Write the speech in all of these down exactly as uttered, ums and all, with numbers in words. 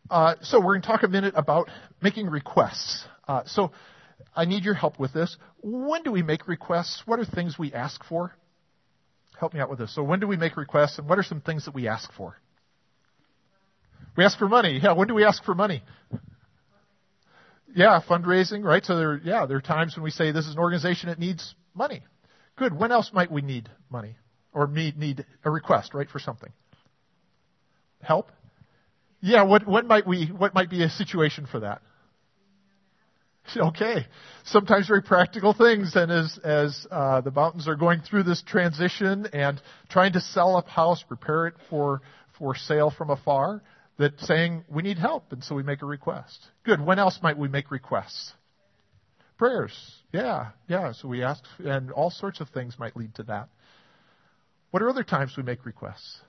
Uh, so we're going to talk a minute about making requests. Uh, so I need your help with this. When do we make requests? What are things we ask for? Help me out with this. So when do we make requests, and what are some things that we ask for? We ask for money. Yeah, when do we ask for money? Yeah, fundraising, right? So there, yeah, there are times when we say this is an organization that needs money. Good. When else might we need money or need, need a request, right, for something? Help? Yeah. What what might we? What might be a situation for that? Okay. Sometimes very practical things. And as as uh, the Mountains are going through this transition and trying to sell a house, prepare it for for sale from afar, that saying we need help, and so we make a request. Good. When else might we make requests? Prayers. Yeah, yeah. So we ask, and all sorts of things might lead to that. What are other times we make requests?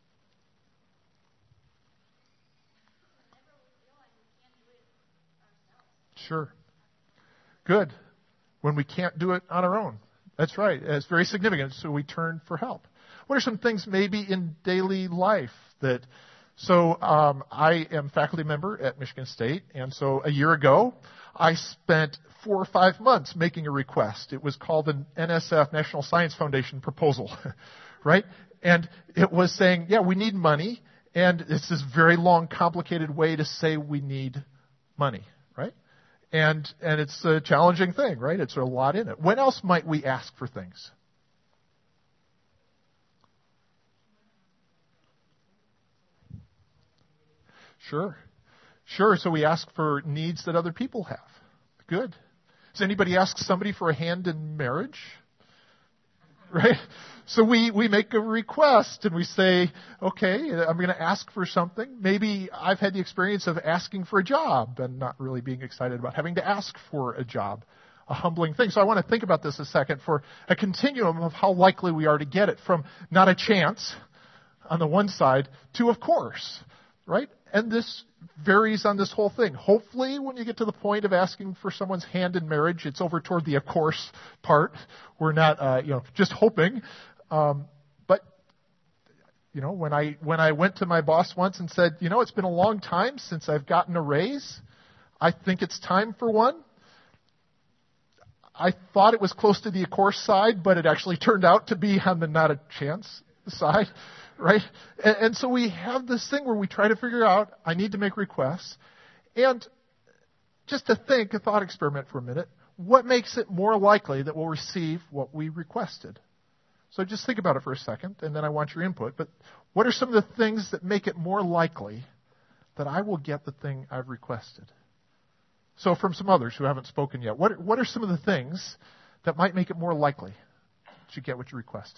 Sure. Good. When we can't do it on our own. That's right. It's very significant. So we turn for help. What are some things maybe in daily life that... So um, I am faculty member at Michigan State, and so a year ago, I spent four or five months making a request. It was called an N S F, National Science Foundation proposal, right? And it was saying, yeah, we need money, and it's this very long, complicated way to say we need money, right? And and it's a challenging thing, right? It's a lot in it. When else might we ask for things? Sure. Sure. So we ask for needs that other people have. Good. Does anybody ask somebody for a hand in marriage? Right? So we, we make a request and we say, okay, I'm going to ask for something. Maybe I've had the experience of asking for a job and not really being excited about having to ask for a job. A humbling thing. So I want to think about this a second for a continuum of how likely we are to get it, from not a chance on the one side to of course. Right? And this varies on this whole thing. Hopefully, when you get to the point of asking for someone's hand in marriage, it's over toward the of course part. We're not, uh, you know, just hoping. Um, but, you know, when I when I went to my boss once and said, you know, it's been a long time since I've gotten a raise. I think it's time for one. I thought it was close to the of course side, but it actually turned out to be on the not a chance side. Right? And, and so we have this thing where we try to figure out, I need to make requests. And just to think, a thought experiment for a minute, what makes it more likely that we'll receive what we requested? So just think about it for a second, and then I want your input. But what are some of the things that make it more likely that I will get the thing I've requested? So from some others who haven't spoken yet, what, what are some of the things that might make it more likely that you get what you request?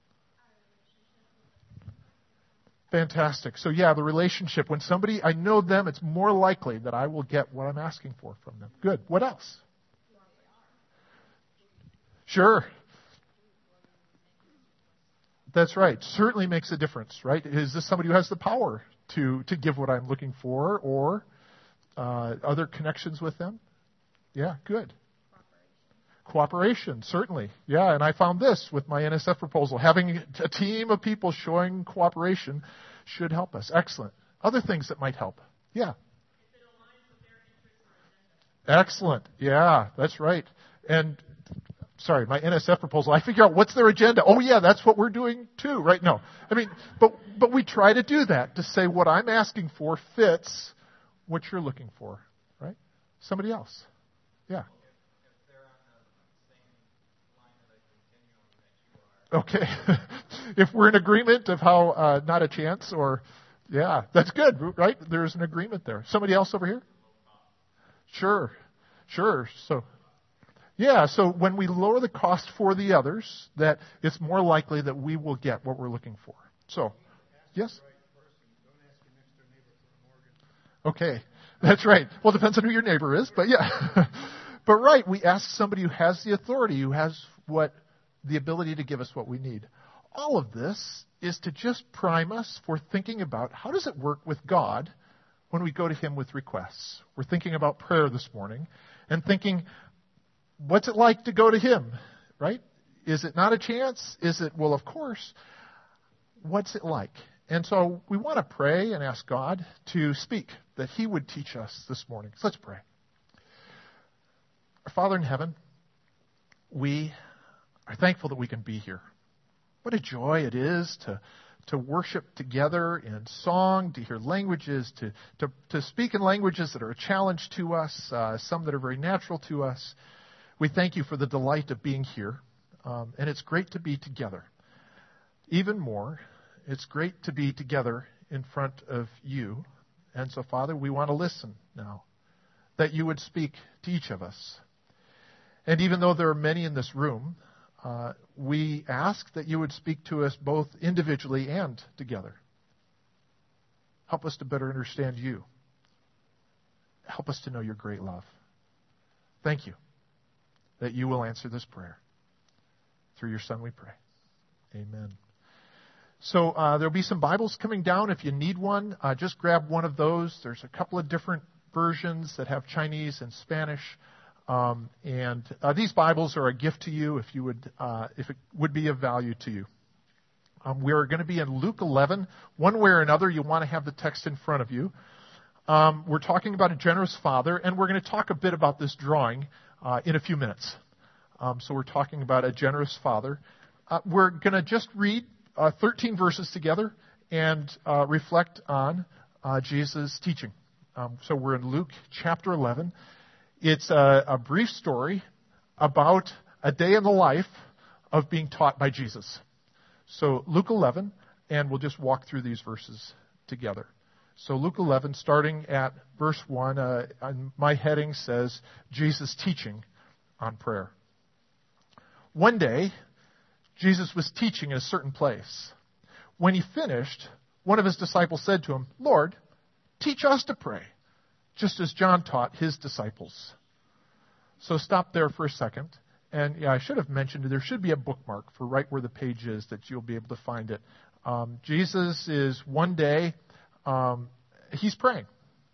Fantastic. So yeah, the relationship. When somebody, I know them, it's more likely that I will get what I'm asking for from them. Good. What else? Sure. That's right. Certainly makes a difference, right? Is this somebody who has the power to, to give what I'm looking for, or uh, other connections with them? Yeah, good. Cooperation, certainly. Yeah, and I found this with my N S F proposal. Having a team of people showing cooperation should help us. Excellent. Other things that might help. Yeah. Excellent. Yeah, that's right. And, sorry, my N S F proposal, I figure out what's their agenda. Oh, yeah, that's what we're doing too, right? No. I mean, but but we try to do that, to say what I'm asking for fits what you're looking for, right? Somebody else. Yeah. Okay. If we're in agreement of how uh, not a chance, or, yeah, that's good, right? There's an agreement there. Somebody else over here? Sure. Sure. So, yeah, so when we lower the cost for the others, that it's more likely that we will get what we're looking for. So, yes? Okay. That's right. Well, it depends on who your neighbor is, but yeah. But right, we ask somebody who has the authority, who has what the ability to give us what we need. All of this is to just prime us for thinking about how does it work with God when we go to Him with requests. We're thinking about prayer this morning and thinking, what's it like to go to Him, right? Is it not a chance? Is it, well, of course. What's it like? And so we want to pray and ask God to speak, that He would teach us this morning. So let's pray. Our Father in heaven, we are thankful that we can be here. What a joy it is to, to worship together in song, to hear languages, to, to, to speak in languages that are a challenge to us, uh, some that are very natural to us. We thank you for the delight of being here, um, and it's great to be together. Even more, it's great to be together in front of you. And so, Father, we want to listen now, that you would speak to each of us. And even though there are many in this room, uh, we ask that you would speak to us both individually and together. Help us to better understand you. Help us to know your great love. Thank you that you will answer this prayer. Through your Son we pray. Amen. So uh, there'll be some Bibles coming down. If you need one, uh, just grab one of those. There's a couple of different versions that have Chinese and Spanish. Um, and uh, these Bibles are a gift to you if you would, uh, if it would be of value to you. Um, we're going to be in Luke eleven. One way or another, you want to have the text in front of you. Um, we're talking about a generous father, and we're going to talk a bit about this drawing uh, in a few minutes. Um, so we're talking about a generous father. Uh, we're going to just read Uh, thirteen verses together and uh, reflect on uh, Jesus' teaching. Um, so we're in Luke chapter eleven. It's a, a brief story about a day in the life of being taught by Jesus. So Luke eleven, and we'll just walk through these verses together. So Luke eleven, starting at verse one, uh, my heading says, Jesus' teaching on prayer. One day, Jesus was teaching in a certain place. When he finished, one of his disciples said to him, Lord, teach us to pray, just as John taught his disciples. So stop there for a second. And yeah, I should have mentioned there should be a bookmark for right where the page is that you'll be able to find it. Um, Jesus is one day, um, he's praying.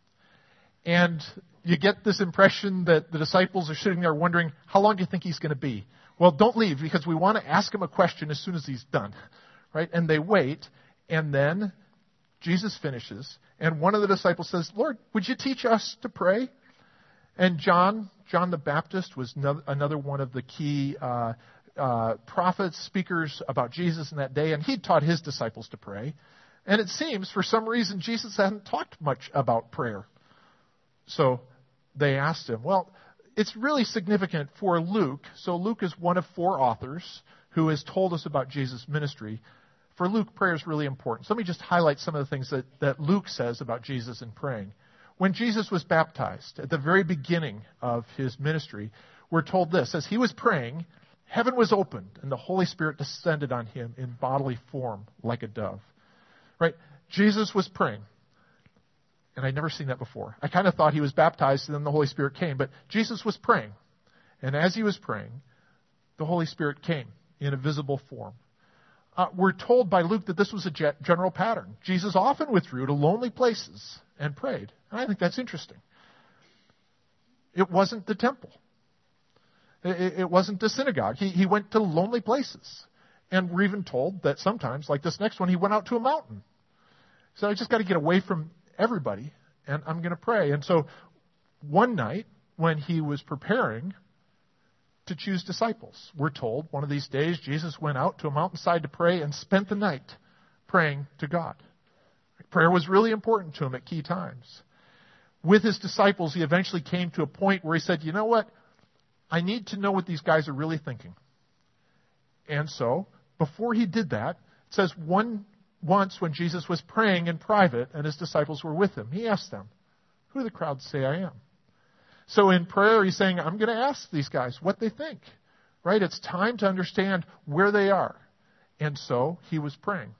And you get this impression that the disciples are sitting there wondering, how long do you think he's going to be? Well, don't leave, because we want to ask him a question as soon as he's done, right? And they wait, and then Jesus finishes, and one of the disciples says, Lord, would you teach us to pray? And John, John the Baptist was no, another one of the key uh, uh, prophets, speakers about Jesus in that day, and he taught his disciples to pray. And it seems, for some reason, Jesus hadn't talked much about prayer. So they asked him, well, it's really significant for Luke. So Luke is one of four authors who has told us about Jesus' ministry. For Luke, prayer is really important. So let me just highlight some of the things that, that Luke says about Jesus and praying. When Jesus was baptized, at the very beginning of his ministry, we're told this: as he was praying, heaven was opened, and the Holy Spirit descended on him in bodily form like a dove. Right? Jesus was praying. And I'd never seen that before. I kind of thought he was baptized and then the Holy Spirit came. But Jesus was praying. And as he was praying, the Holy Spirit came in a visible form. Uh, we're told by Luke that this was a general pattern. Jesus often withdrew to lonely places and prayed. And I think that's interesting. It wasn't the temple. It, it wasn't the synagogue. He, he went to lonely places. And we're even told that sometimes, like this next one, he went out to a mountain. So I just got to get away from everybody, and I'm going to pray. And so one night, when he was preparing to choose disciples, we're told one of these days Jesus went out to a mountainside to pray and spent the night praying to God. Prayer was really important to him at key times. With his disciples, he eventually came to a point where he said, you know what? I need to know what these guys are really thinking. And so, before he did that, it says one Once, when Jesus was praying in private and his disciples were with him, he asked them, who do the crowds say I am? So in prayer, he's saying, I'm going to ask these guys what they think. Right? It's time to understand where they are. And so he was praying.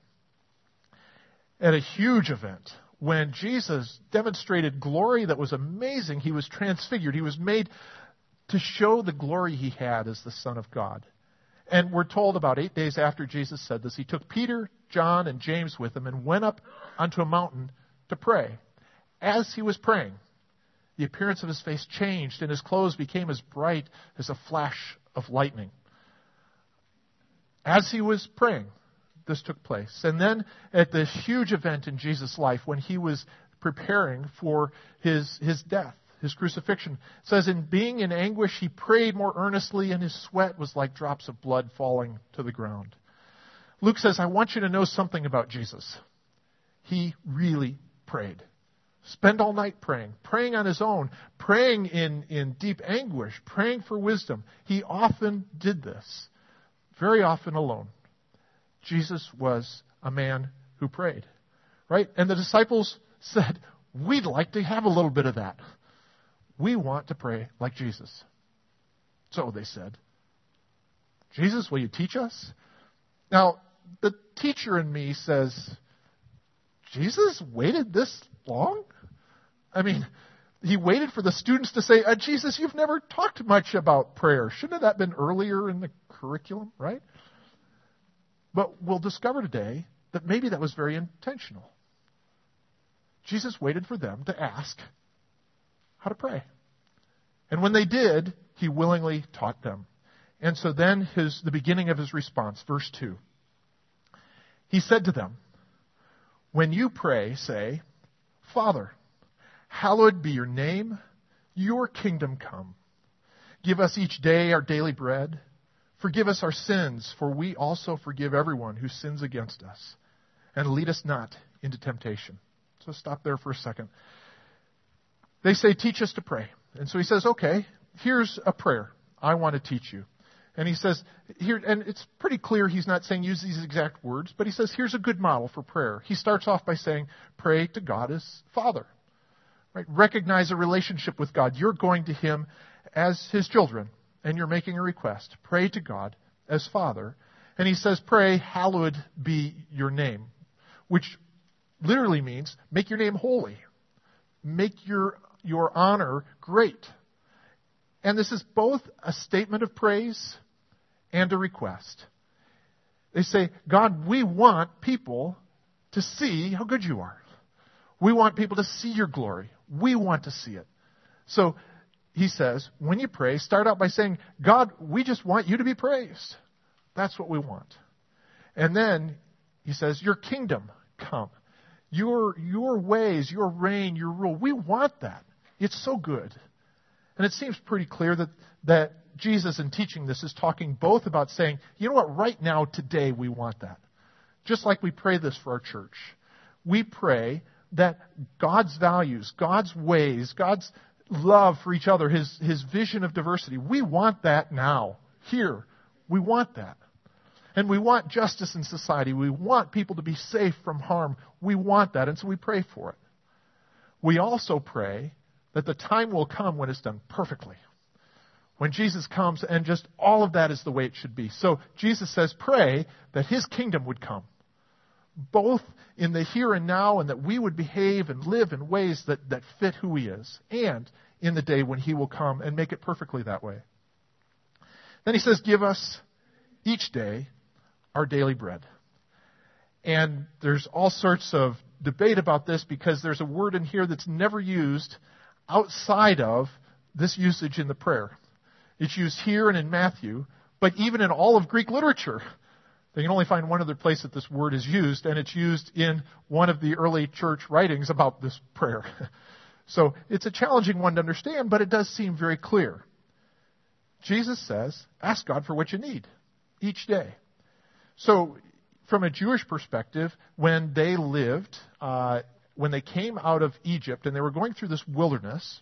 At a huge event, when Jesus demonstrated glory that was amazing, he was transfigured. He was made to show the glory he had as the Son of God. And we're told about eight days after Jesus said this, he took Peter, John, and James with him and went up onto a mountain to pray. As he was praying, the appearance of his face changed, and his clothes became as bright as a flash of lightning. As he was praying, this took place. And then at this huge event in Jesus' life when he was preparing for his, his death, his crucifixion, it says, in being in anguish, he prayed more earnestly, and his sweat was like drops of blood falling to the ground. Luke says, I want you to know something about Jesus. He really prayed. Spend all night praying, praying on his own, praying in, in deep anguish, praying for wisdom. He often did this, very often alone. Jesus was a man who prayed, right? And the disciples said, we'd like to have a little bit of that. We want to pray like Jesus. So they said, Jesus, will you teach us? Now, the teacher in me says, Jesus waited this long? I mean, he waited for the students to say, uh, Jesus, you've never talked much about prayer. Shouldn't that have been earlier in the curriculum, right? But we'll discover today that maybe that was very intentional. Jesus waited for them to ask how to pray. And when they did, he willingly taught them. And so then his the beginning of his response, verse two. He said to them, when you pray, say, Father, hallowed be your name, your kingdom come. Give us each day our daily bread. Forgive us our sins, for we also forgive everyone who sins against us. And lead us not into temptation. So stop there for a second. They say, teach us to pray. And so he says, okay, here's a prayer I want to teach you. And he says, here, and it's pretty clear he's not saying use these exact words, but he says, here's a good model for prayer. He starts off by saying, pray to God as Father. Right? Recognize a relationship with God. You're going to him as his children, and you're making a request. Pray to God as Father. And he says, pray, hallowed be your name, which literally means make your name holy. Make your, your honor great. And this is both a statement of praise and a request. They say, God, we want people to see how good you are. We want people to see your glory. We want to see it. So he says, when you pray, start out by saying, God, we just want you to be praised. That's what we want. And then he says, your kingdom come. Your, your ways, your reign, your rule. We want that. It's so good. And it seems pretty clear that, that Jesus, in teaching this, is talking both about saying, you know what, right now, today, we want that. Just like we pray this for our church. We pray that God's values, God's ways, God's love for each other, His, His vision of diversity, we want that now, here. We want that. And we want justice in society. We want people to be safe from harm. We want that, and so we pray for it. We also pray that the time will come when it's done perfectly. When Jesus comes and just all of that is the way it should be. So Jesus says, pray that His kingdom would come. Both in the here and now, and that we would behave and live in ways that, that fit who He is. And in the day when He will come and make it perfectly that way. Then He says, give us each day our daily bread. And there's all sorts of debate about this because there's a word in here that's never used outside of this usage in the prayer. It's used here and in Matthew, but even in all of Greek literature, they can only find one other place that this word is used, and it's used in one of the early church writings about this prayer. So it's a challenging one to understand, but it does seem very clear. Jesus says, ask God for what you need each day. So from a Jewish perspective, when they lived, uh, when they came out of Egypt and they were going through this wilderness,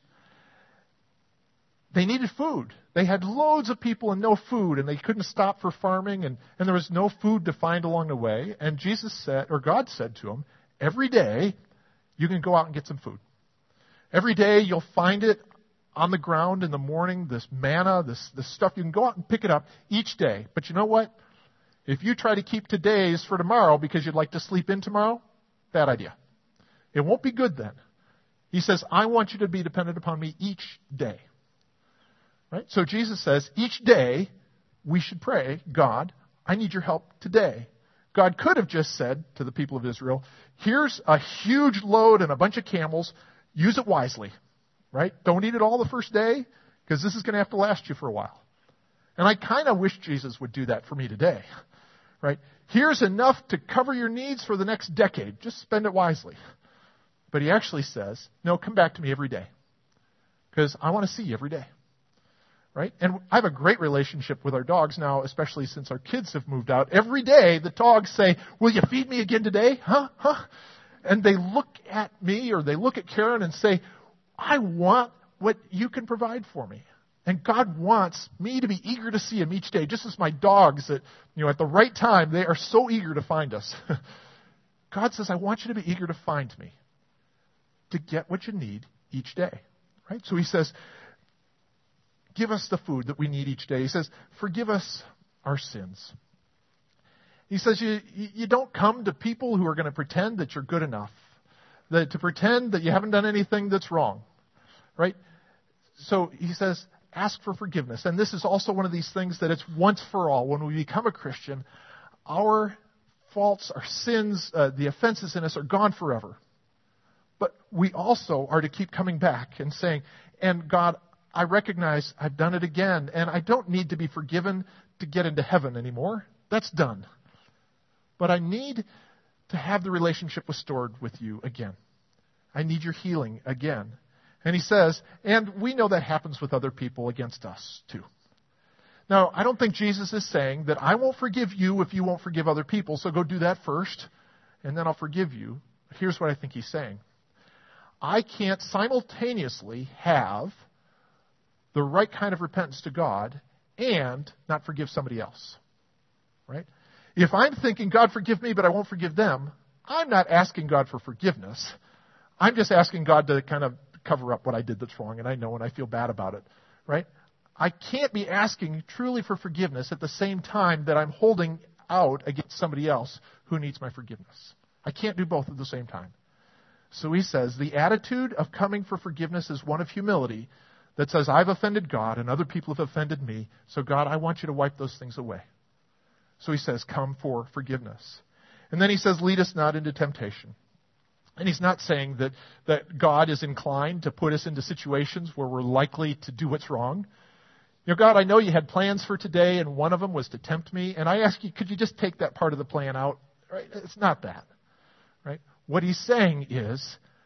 they needed food. They had loads of people and no food, and they couldn't stop for farming, and, and there was no food to find along the way. And Jesus said, or God said to them, every day you can go out and get some food. Every day you'll find it on the ground in the morning, this manna, this, this stuff. You can go out and pick it up each day. But you know what? If you try to keep today's for tomorrow because you'd like to sleep in tomorrow, bad idea. It won't be good then. He says, I want you to be dependent upon me each day. Right? So Jesus says, each day we should pray, God, I need your help today. God could have just said to the people of Israel, here's a huge load and a bunch of camels. Use it wisely. Right? Don't eat it all the first day because this is going to have to last you for a while. And I kind of wish Jesus would do that for me today. right? Here's enough to cover your needs for the next decade. Just spend it wisely. But he actually says, no, come back to me every day. Because I want to see you every day. Right? And I have a great relationship with our dogs now, especially since our kids have moved out. Every day the dogs say, will you feed me again today? Huh? Huh? And they look at me or they look at Karen and say, I want what you can provide for me. And God wants me to be eager to see him each day, just as my dogs that, you know, at the right time, they are so eager to find us. God says, I want you to be eager to find me, to get what you need each day. Right? So he says, give us the food that we need each day. He says, forgive us our sins. He says, you, you don't come to people who are going to pretend that you're good enough, that to pretend that you haven't done anything that's wrong. Right? So he says, ask for forgiveness. And this is also one of these things that it's once for all. When we become a Christian, our faults, our sins, uh, the offenses in us are gone forever. But we also are to keep coming back and saying, and God, I recognize I've done it again, and I don't need to be forgiven to get into heaven anymore. That's done. But I need to have the relationship restored with you again. I need your healing again. And he says, and we know that happens with other people against us too. Now, I don't think Jesus is saying that I won't forgive you if you won't forgive other people, so go do that first, and then I'll forgive you. Here's what I think he's saying. I can't simultaneously have the right kind of repentance to God and not forgive somebody else. Right? If I'm thinking, God, forgive me, but I won't forgive them, I'm not asking God for forgiveness. I'm just asking God to kind of cover up what I did that's wrong, and I know and I feel bad about it. Right? I can't be asking truly for forgiveness at the same time that I'm holding out against somebody else who needs my forgiveness. I can't do both at the same time. So he says, the attitude of coming for forgiveness is one of humility that says, I've offended God and other people have offended me, so God, I want you to wipe those things away. So he says, come for forgiveness. And then he says, lead us not into temptation. And he's not saying that, that God is inclined to put us into situations where we're likely to do what's wrong. You know, God, I know you had plans for today, and one of them was to tempt me, and I ask you, could you just take that part of the plan out? Right? It's not that. Right? What he's saying is,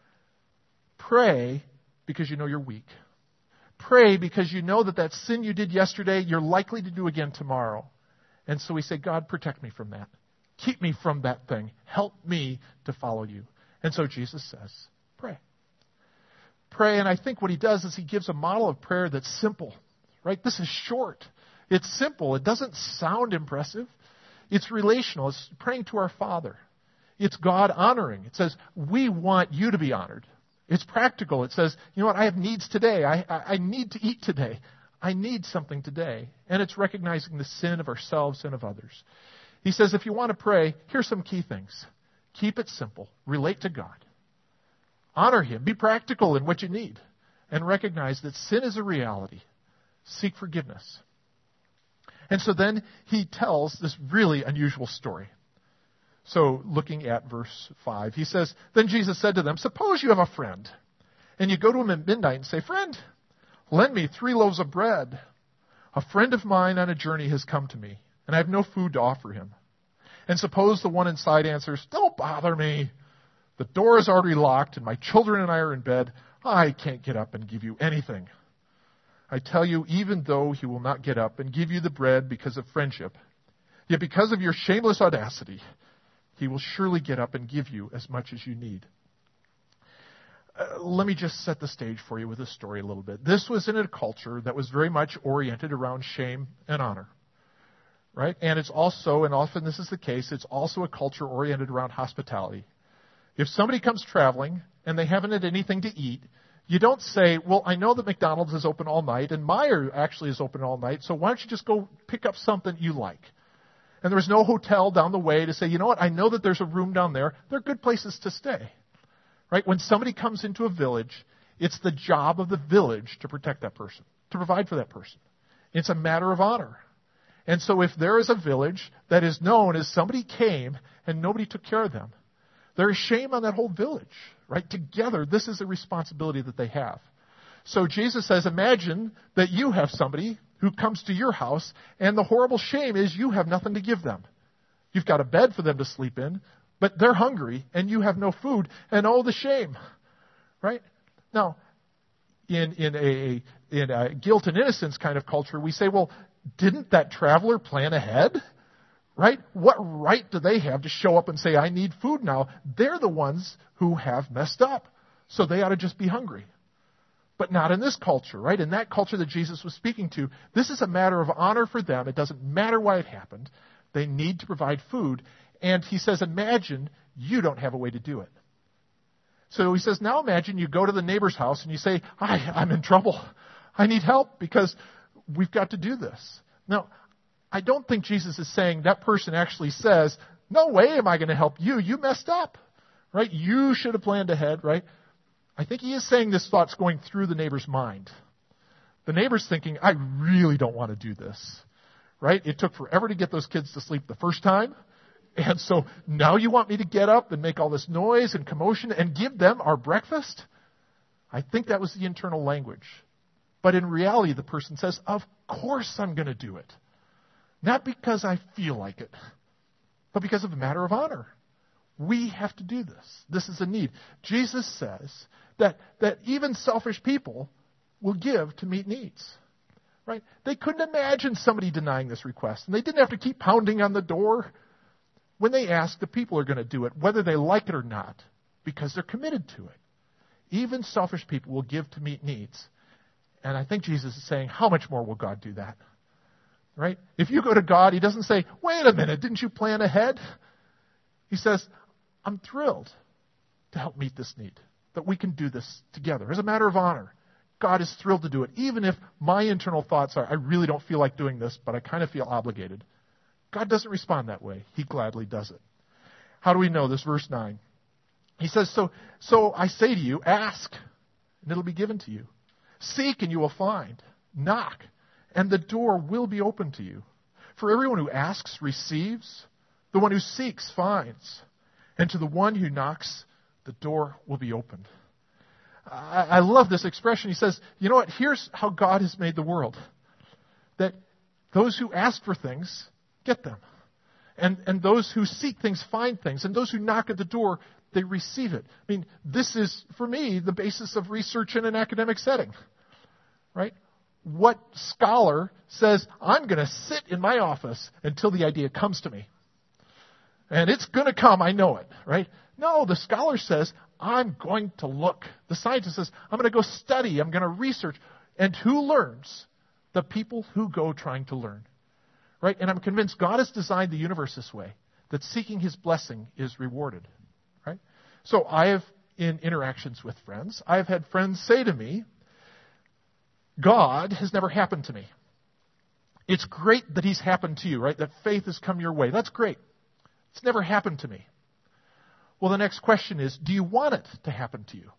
pray because you know you're weak. Pray because you know that that sin you did yesterday, you're likely to do again tomorrow. And so we say, God, protect me from that. Keep me from that thing. Help me to follow you. And so Jesus says, pray. Pray, and I think what he does is he gives a model of prayer that's simple. Right? This is short. It's simple. It doesn't sound impressive. It's relational. It's praying to our Father. It's God honoring. It says, we want you to be honored. It's practical. It says, you know what, I have needs today. I, I, I need to eat today. I need something today. And it's recognizing the sin of ourselves and of others. He says, if you want to pray, here's some key things. Keep it simple. Relate to God. Honor him. Be practical in what you need. And recognize that sin is a reality. Seek forgiveness. And so then he tells this really unusual story. So looking at verse five, he says, then Jesus said to them, suppose you have a friend, and you go to him at midnight and say, friend, lend me three loaves of bread. A friend of mine on a journey has come to me, and I have no food to offer him. And suppose the one inside answers, don't bother me. The door is already locked, and my children and I are in bed. I can't get up and give you anything. I tell you, even though he will not get up and give you the bread because of friendship, yet because of your shameless audacity, he will surely get up and give you as much as you need. Uh, let me just set the stage for you with this story a little bit. This was in a culture that was very much oriented around shame and honor. Right? And it's also, and often this is the case, it's also a culture oriented around hospitality. If somebody comes traveling and they haven't had anything to eat, you don't say, well, I know that McDonald's is open all night and Meijer actually is open all night, so why don't you just go pick up something you like? And there's no hotel down the way to say, you know what, I know that there's a room down there. They're good places to stay. Right? When somebody comes into a village, it's the job of the village to protect that person, to provide for that person. It's a matter of honor. And so if there is a village that is known as somebody came and nobody took care of them, there is shame on that whole village. Right? Together, this is a responsibility that they have. So Jesus says, imagine that you have somebody who comes to your house, and the horrible shame is you have nothing to give them. You've got a bed for them to sleep in, but they're hungry and you have no food, and oh, the shame, right? Now, in, in, a, in a guilt and innocence kind of culture, we say, well, didn't that traveler plan ahead? Right? What right do they have to show up and say, I need food now? They're the ones who have messed up. So they ought to just be hungry. But not in this culture, right? In that culture that Jesus was speaking to, this is a matter of honor for them. It doesn't matter why it happened. They need to provide food. And he says, imagine you don't have a way to do it. So he says, now imagine you go to the neighbor's house and you say, Hi, I'm in trouble. I need help because we've got to do this. Now, I don't think Jesus is saying that person actually says, no way am I going to help you. You messed up, right? You should have planned ahead, right? I think he is saying this thought's going through the neighbor's mind. The neighbor's thinking, I really don't want to do this, right? It took forever to get those kids to sleep the first time. And so now you want me to get up and make all this noise and commotion and give them our breakfast? I think that was the internal language. But in reality, the person says, of course I'm going to do it. Not because I feel like it, but because of a matter of honor. We have to do this. This is a need. Jesus says that, that even selfish people will give to meet needs. Right? They couldn't imagine somebody denying this request. And they didn't have to keep pounding on the door. When they ask, the people are going to do it, whether they like it or not, because they're committed to it. Even selfish people will give to meet needs. And I think Jesus is saying, how much more will God do that? Right? If you go to God, he doesn't say, wait a minute, didn't you plan ahead? He says, I'm thrilled to help meet this need, that we can do this together. As a matter of honor, God is thrilled to do it, even if my internal thoughts are, I really don't feel like doing this, but I kind of feel obligated. God doesn't respond that way. He gladly does it. How do we know this? Verse nine. He says, so, so I say to you, ask, and it'll be given to you. Seek, and you will find. Knock, and the door will be open to you. For everyone who asks receives. The one who seeks finds. And to the one who knocks, the door will be opened. I, I love this expression. He says, you know what? Here's how God has made the world. That those who ask for things get them. And, and those who seek things find things. And those who knock at the door, they receive it. I mean, this is, for me, the basis of research in an academic setting. Right? What scholar says, I'm going to sit in my office until the idea comes to me? And it's going to come, I know it, right? No, the scholar says, I'm going to look. The scientist says, I'm going to go study, I'm going to research. And who learns? The people who go trying to learn. Right? And I'm convinced God has designed the universe this way, that seeking his blessing is rewarded. Right? So I have, in interactions with friends, I have had friends say to me, God has never happened to me. It's great that he's happened to you, right? That faith has come your way. That's great. It's never happened to me. Well, the next question is, do you want it to happen to you?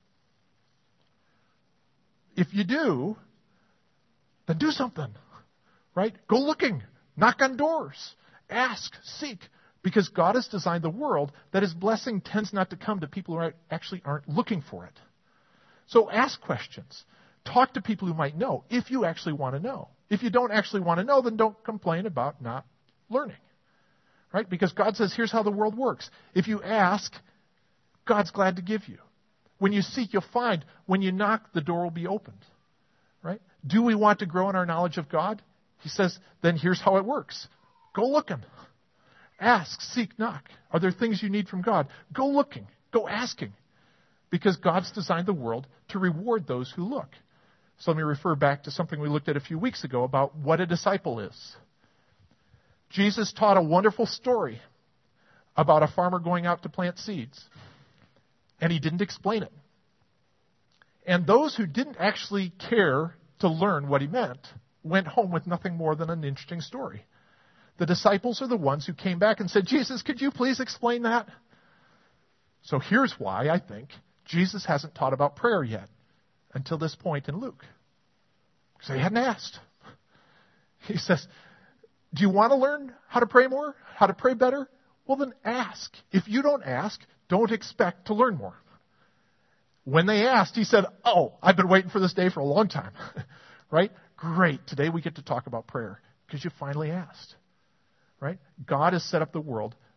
If you do, then do something, right? Go looking. Knock on doors. Ask. Seek. Because God has designed the world that his blessing tends not to come to people who actually aren't looking for it. So ask questions. Talk to people who might know, if you actually want to know. If you don't actually want to know, then don't complain about not learning. Right? Because God says, here's how the world works. If you ask, God's glad to give you. When you seek, you'll find. When you knock, the door will be opened. Right? Do we want to grow in our knowledge of God? He says, then here's how it works. Go looking. Ask, seek, knock. Are there things you need from God? Go looking. Go asking. Because God's designed the world to reward those who look. So let me refer back to something we looked at a few weeks ago about what a disciple is. Jesus taught a wonderful story about a farmer going out to plant seeds. And he didn't explain it. And those who didn't actually care to learn what he meant went home with nothing more than an interesting story. The disciples are the ones who came back and said, Jesus, could you please explain that? So here's why I think Jesus hasn't taught about prayer yet until this point in Luke. Because they hadn't asked. He says, do you want to learn how to pray more? How to pray better? Well, then ask. If you don't ask, don't expect to learn more. When they asked, he said, oh, I've been waiting for this day for a long time. Right? Great. Today we get to talk about prayer because you finally asked. Right? God has set up the world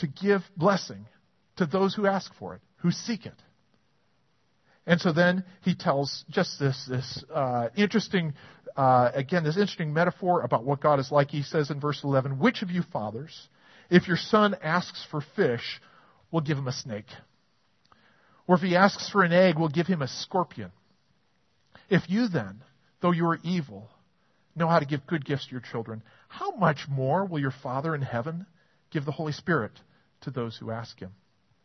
to give blessing to those who ask for it, who seek it. And so then he tells just this, this uh, interesting, uh, again, this interesting metaphor about what God is like. He says in verse eleven, which of you fathers, if your son asks for fish, will give him a snake? Or if he asks for an egg, will give him a scorpion? If you then, though you are evil, know how to give good gifts to your children, how much more will your Father in heaven give the Holy Spirit to those who ask him?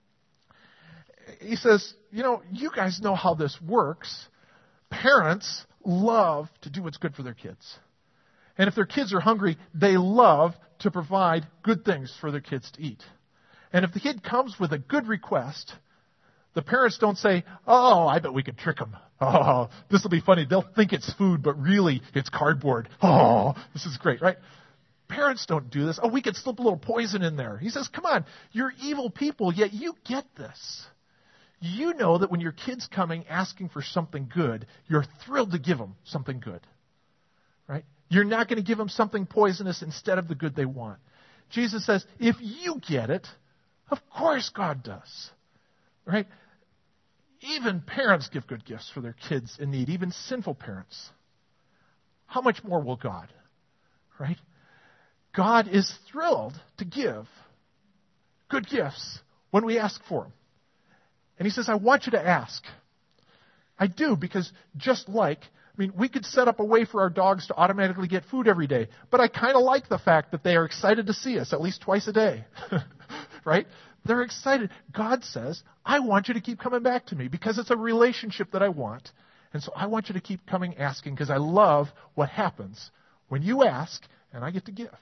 He says, you know, you guys know how this works. Parents love to do what's good for their kids. And if their kids are hungry, they love to provide good things for their kids to eat. And if the kid comes with a good request, the parents don't say, oh, I bet we could trick them. Oh, this will be funny. They'll think it's food, but really it's cardboard. Oh, this is great, right? Parents don't do this. Oh, we could slip a little poison in there. He says, come on, you're evil people, yet you get this. You know that when your kid's coming asking for something good, you're thrilled to give them something good, right? You're not going to give them something poisonous instead of the good they want. Jesus says, if you get it, of course God does, right? Even parents give good gifts for their kids in need, even sinful parents. How much more will God, right? God is thrilled to give good gifts when we ask for them. And he says, I want you to ask. I do, because just like, I mean, we could set up a way for our dogs to automatically get food every day, but I kind of like the fact that they are excited to see us at least twice a day, right? They're excited. God says, I want you to keep coming back to me because it's a relationship that I want. And so I want you to keep coming asking because I love what happens when you ask and I get to give.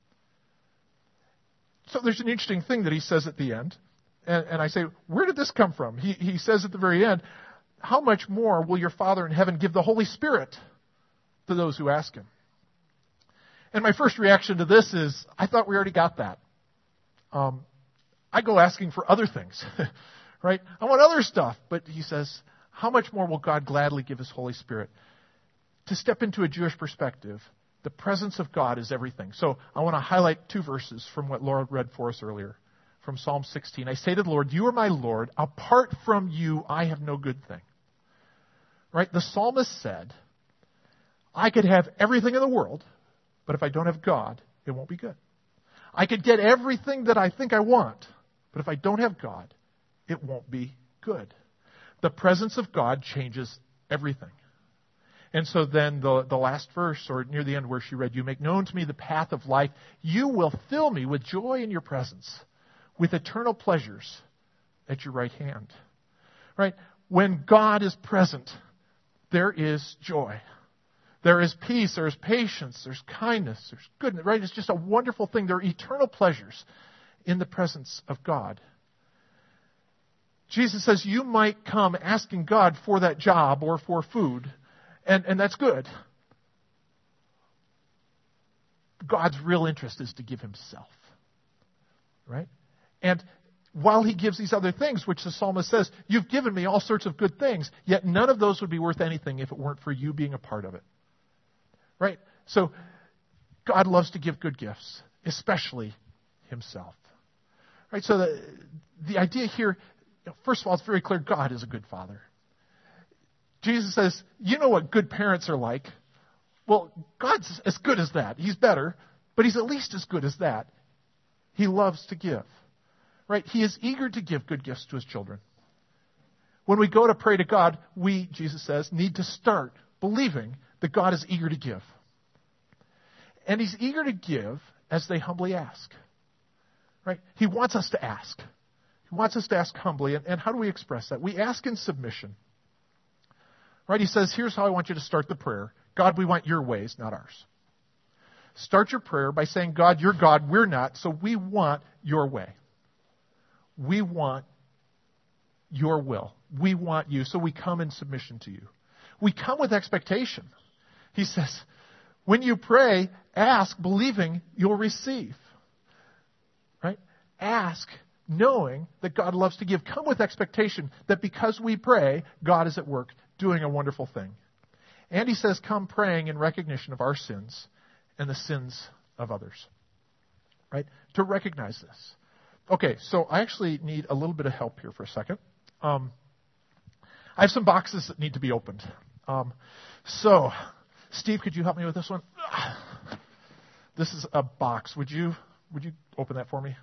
So there's an interesting thing that he says at the end. And, and I say, where did this come from? He, he says at the very end, how much more will your Father in heaven give the Holy Spirit to those who ask him? And my first reaction to this is, I thought we already got that. Um, I go asking for other things, right? I want other stuff. But he says, how much more will God gladly give his Holy Spirit? To step into a Jewish perspective, the presence of God is everything. So I want to highlight two verses from what Laura read for us earlier. From Psalm sixteen, I say to the Lord, you are my Lord. Apart from you, I have no good thing. Right? The psalmist said, I could have everything in the world, but if I don't have God, it won't be good. I could get everything that I think I want, but if I don't have God, it won't be good. The presence of God changes everything. And so then the, the last verse, or near the end where she read, you make known to me the path of life. You will fill me with joy in your presence, with eternal pleasures at your right hand. Right? When God is present, there is joy. There is peace, there is patience, there's kindness, there's goodness, right? It's just a wonderful thing. There are eternal pleasures in the presence of God. Jesus says you might come asking God for that job or for food, and, and that's good. God's real interest is to give himself. Right? And while he gives these other things, which the psalmist says, you've given me all sorts of good things, yet none of those would be worth anything if it weren't for you being a part of it. Right? So God loves to give good gifts, especially himself. Right? So the, the idea here, first of all, it's very clear God is a good father. Jesus says, you know what good parents are like. Well, God's as good as that. He's better, but he's at least as good as that. He loves to give. Right? He is eager to give good gifts to his children. When we go to pray to God, we, Jesus says, need to start believing that God is eager to give. And he's eager to give as they humbly ask. Right? He wants us to ask. He wants us to ask humbly. And, and how do we express that? We ask in submission. Right? He says, here's how I want you to start the prayer. God, we want your ways, not ours. Start your prayer by saying, God, you're God, we're not, so we want your way. We want your will. We want you, so we come in submission to you. We come with expectation. He says, when you pray, ask believing you'll receive. Right? Ask knowing that God loves to give. Come with expectation that because we pray, God is at work doing a wonderful thing. And he says, come praying in recognition of our sins and the sins of others. Right? To recognize this. Okay, so I actually need a little bit of help here for a second. Um, I have some boxes that need to be opened. Um, so, Steve, could you help me with this one? This is a box. Would you would you open that for me?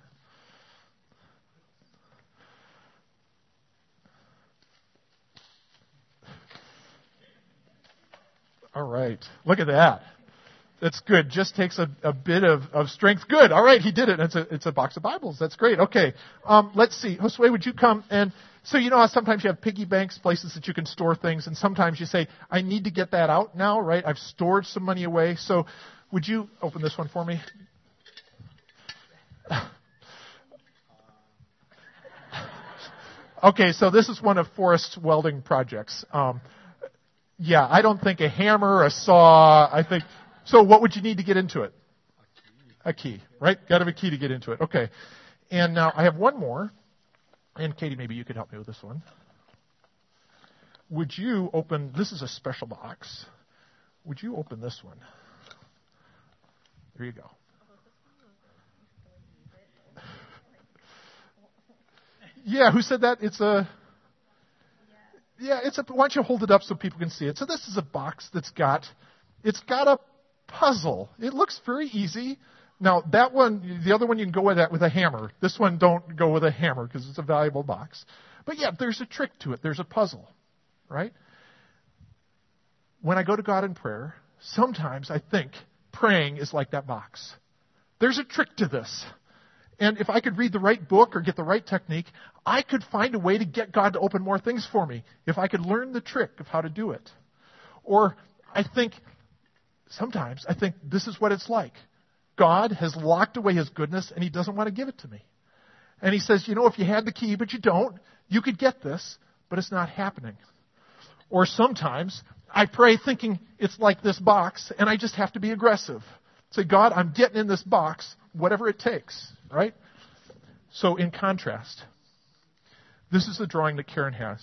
All right. Look at that. That's good. Just takes a, a bit of, of strength. Good. All right. He did it. It's a, it's a box of Bibles. That's great. Okay. Um, let's see. Josue, would you come? And so you know how sometimes you have piggy banks, places that you can store things, and sometimes you say, I need to get that out now, right? I've stored some money away. So would you open this one for me? Okay. So this is one of Forrest's welding projects. Um, yeah, I don't think a hammer, a saw, I think... So what would you need to get into it? A key. A key, right? Got to have a key to get into it. Okay. And now I have one more. And Katie, maybe you could help me with this one. Would you open, this is a special box. Would you open this one? There you go. Yeah, who said that? It's a... Yeah, it's a, why don't you hold it up so people can see it? So this is a box that's got, it's got a puzzle. It looks very easy. Now, that one, the other one, you can go with that with a hammer. This one, don't go with a hammer because it's a valuable box. But yeah, there's a trick to it. There's a puzzle, right? When I go to God in prayer, sometimes I think praying is like that box. There's a trick to this. And if I could read the right book or get the right technique, I could find a way to get God to open more things for me if I could learn the trick of how to do it. Or I think, sometimes I think this is what it's like. God has locked away His goodness and He doesn't want to give it to me. And He says, you know, if you had the key but you don't, you could get this, but it's not happening. Or sometimes I pray thinking it's like this box and I just have to be aggressive. Say, God, I'm getting in this box, whatever it takes, right? So in contrast, this is the drawing that Karen has.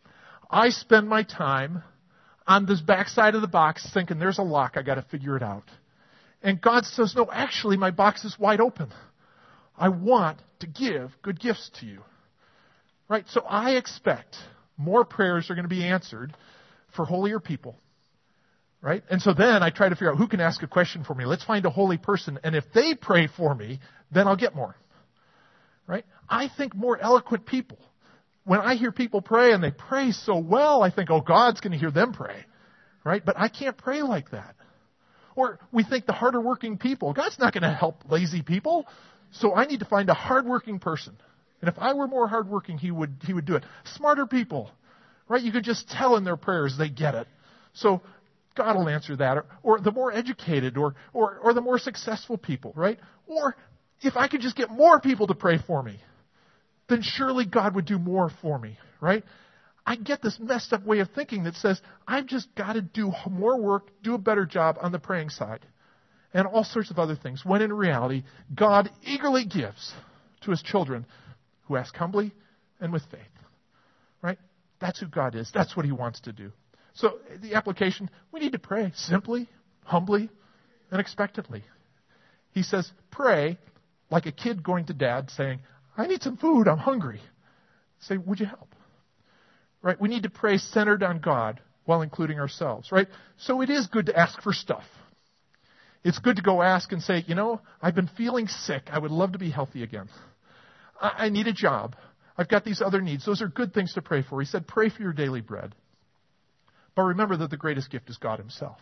I spend my time on this backside of the box thinking there's a lock, I got to figure it out. And God says, no, actually my box is wide open. I want to give good gifts to you. Right? So I expect more prayers are going to be answered for holier people. Right? And so then I try to figure out who can ask a question for me. Let's find a holy person. And if they pray for me, then I'll get more. Right? I think more eloquent people. When I hear people pray and they pray so well, I think, oh, God's going to hear them pray. Right? But I can't pray like that. Or we think the harder working people, God's not going to help lazy people. So I need to find a hardworking person. And if I were more hardworking, he would, he would do it. Smarter people. Right? You could just tell in their prayers they get it. So God will answer that. Or, or the more educated or, or, or the more successful people, right? Or if I could just get more people to pray for me, then surely God would do more for me, right? I get this messed up way of thinking that says, I've just got to do more work, do a better job on the praying side, and all sorts of other things, when in reality, God eagerly gives to His children who ask humbly and with faith, right? That's who God is. That's what He wants to do. So the application, we need to pray simply, humbly, and expectantly. He says, pray like a kid going to dad saying, I need some food, I'm hungry. Say, would you help? Right? We need to pray centered on God while including ourselves, right? So it is good to ask for stuff. It's good to go ask and say, you know, I've been feeling sick. I would love to be healthy again. I, I need a job. I've got these other needs. Those are good things to pray for. He said, pray for your daily bread. But remember that the greatest gift is God Himself.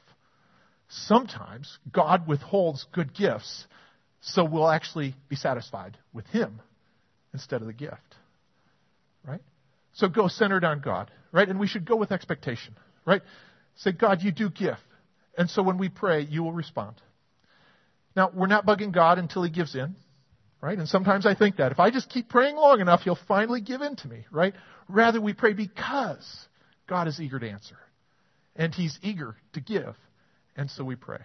Sometimes God withholds good gifts so we'll actually be satisfied with Him instead of the gift. Right? So go centered on God. Right? And we should go with expectation. Right? Say, God, you do give. And so when we pray, you will respond. Now, we're not bugging God until He gives in. Right? And sometimes I think that. If I just keep praying long enough, He'll finally give in to me. Right? Rather, we pray because God is eager to answer. And He's eager to give. And so we pray.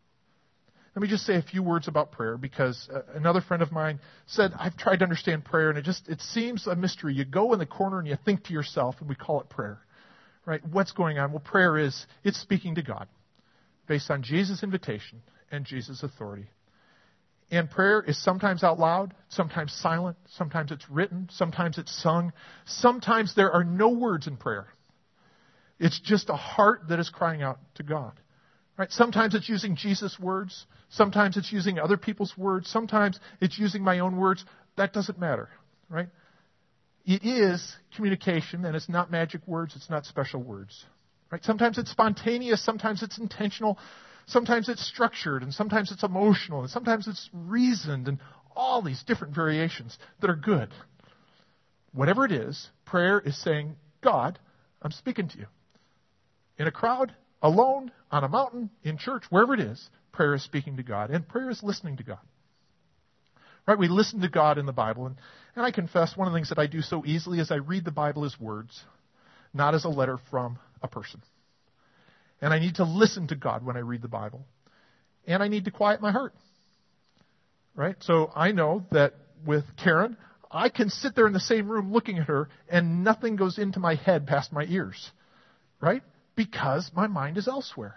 Let me just say a few words about prayer, because uh, another friend of mine said, I've tried to understand prayer, and it just it seems a mystery. You go in the corner and you think to yourself, and we call it prayer. Right? What's going on? Well, prayer is, it's speaking to God based on Jesus' invitation and Jesus' authority. And prayer is sometimes out loud, sometimes silent, sometimes it's written, sometimes it's sung. Sometimes there are no words in prayer. It's just a heart that is crying out to God. Right? Sometimes it's using Jesus' words. Sometimes it's using other people's words. Sometimes it's using my own words. That doesn't matter. Right? It is communication, and it's not magic words. It's not special words. Right? Sometimes it's spontaneous. Sometimes it's intentional. Sometimes it's structured, and sometimes it's emotional, and sometimes it's reasoned, and all these different variations that are good. Whatever it is, prayer is saying, God, I'm speaking to you. In a crowd, alone, on a mountain, in church, wherever it is, prayer is speaking to God, and prayer is listening to God. Right? We listen to God in the Bible, and, and I confess one of the things that I do so easily is I read the Bible as words, not as a letter from a person. And I need to listen to God when I read the Bible. And I need to quiet my heart. Right? So I know that with Karen, I can sit there in the same room looking at her and nothing goes into my head past my ears. Right? Because my mind is elsewhere.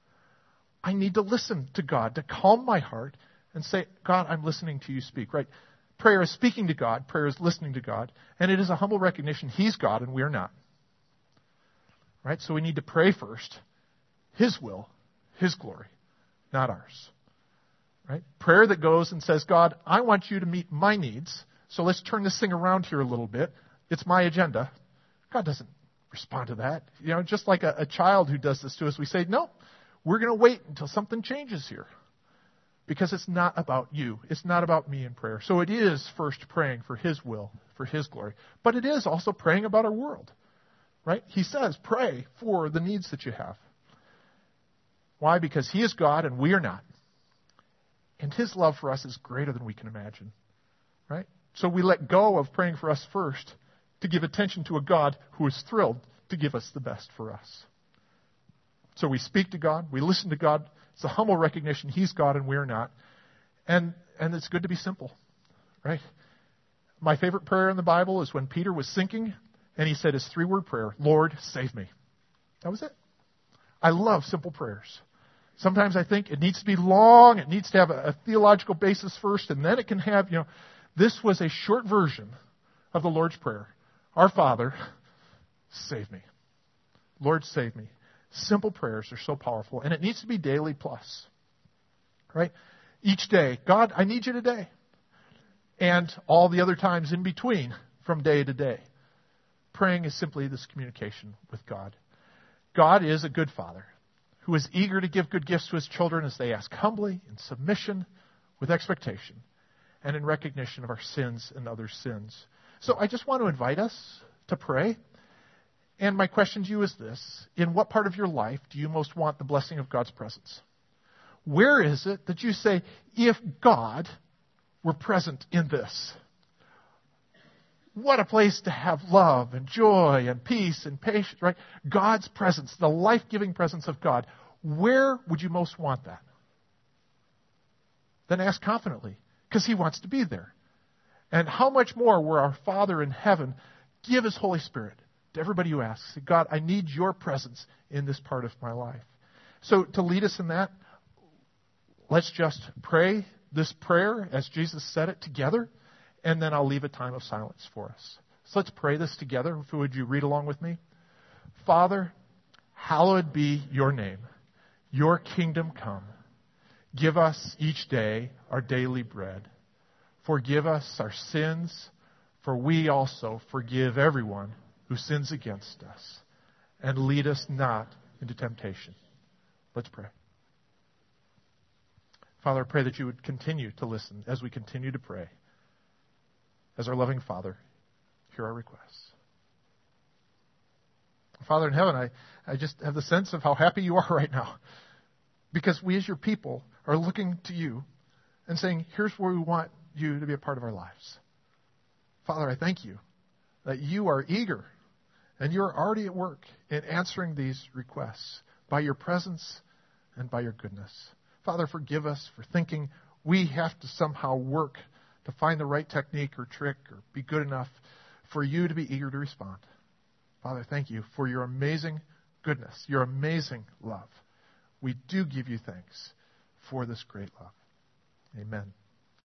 I need to listen to God to calm my heart and say, God, I'm listening to you speak. Right? Prayer is speaking to God. Prayer is listening to God. And it is a humble recognition He's God and we're not. Right? So we need to pray first. His will, His glory, not ours. Right? Prayer that goes and says, God, I want you to meet my needs, so let's turn this thing around here a little bit. It's my agenda. God doesn't respond to that. You know, just like a, a child who does this to us, we say, no, we're going to wait until something changes here. Because it's not about you. It's not about me in prayer. So it is first praying for His will, for His glory. But it is also praying about our world. Right? He says, pray for the needs that you have. Why? Because He is God and we are not. And His love for us is greater than we can imagine. Right? So we let go of praying for us first to give attention to a God who is thrilled to give us the best for us. So we speak to God. We listen to God. It's a humble recognition He's God and we are not. And, and it's good to be simple. Right? My favorite prayer in the Bible is when Peter was sinking and he said his three-word prayer, Lord, save me. That was it. I love simple prayers. Sometimes I think it needs to be long. It needs to have a, a theological basis first, and then it can have, you know, this was a short version of the Lord's Prayer. Our Father, save me. Lord, save me. Simple prayers are so powerful, and it needs to be daily plus. Right? Each day, God, I need you today. And all the other times in between, from day to day. Praying is simply this communication with God. God is a good Father who is eager to give good gifts to His children as they ask humbly, in submission, with expectation, and in recognition of our sins and others' sins. So I just want to invite us to pray. And my question to you is this. In what part of your life do you most want the blessing of God's presence? Where is it that you say, if God were present in this, what a place to have love and joy and peace and patience, right? God's presence, the life-giving presence of God. Where would you most want that? Then ask confidently, because He wants to be there. And how much more will our Father in heaven give His Holy Spirit to everybody who asks, God, I need your presence in this part of my life. So to lead us in that, let's just pray this prayer as Jesus said it together. And then I'll leave a time of silence for us. So let's pray this together. Would you read along with me? Father, hallowed be your name. Your kingdom come. Give us each day our daily bread. Forgive us our sins, for we also forgive everyone who sins against us. And lead us not into temptation. Let's pray. Father, I pray that you would continue to listen as we continue to pray. As our loving Father, hear our requests. Father in heaven, I, I just have the sense of how happy you are right now. Because we as your people are looking to you and saying, here's where we want you to be a part of our lives. Father, I thank you that you are eager and you are already at work in answering these requests by your presence and by your goodness. Father, forgive us for thinking we have to somehow work to find the right technique or trick or be good enough for you to be eager to respond. Father, thank you for your amazing goodness, your amazing love. We do give you thanks for this great love. Amen.